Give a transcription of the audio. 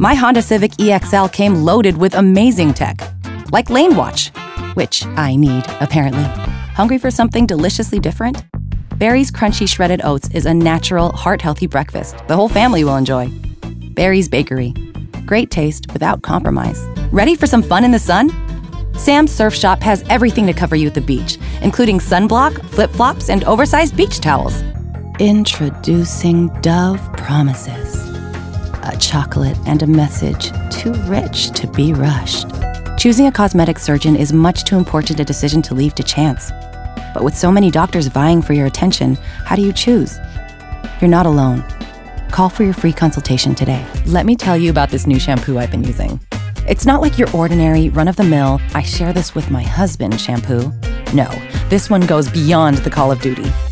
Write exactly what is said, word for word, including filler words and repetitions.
My Honda Civic E X L came loaded with amazing tech, like Lane Watch, which I need, apparently. Hungry for something deliciously different? Berry's Crunchy Shredded Oats is a natural, heart-healthy breakfast the whole family will enjoy. Berry's Bakery. Great taste without compromise. Ready for some fun in the sun? Sam's Surf Shop has everything to cover you at the beach, including sunblock, flip-flops, and oversized beach towels. Introducing Dove Promises. A chocolate and a message too rich to be rushed. Choosing a cosmetic surgeon is much too important a decision to leave to chance. But with so many doctors vying for your attention, how do you choose? You're not alone. Call for your free consultation today. Let me tell you about this new shampoo I've been using. It's not like your ordinary, run-of-the-mill, I share this with my husband shampoo. No, this one goes beyond the call of duty.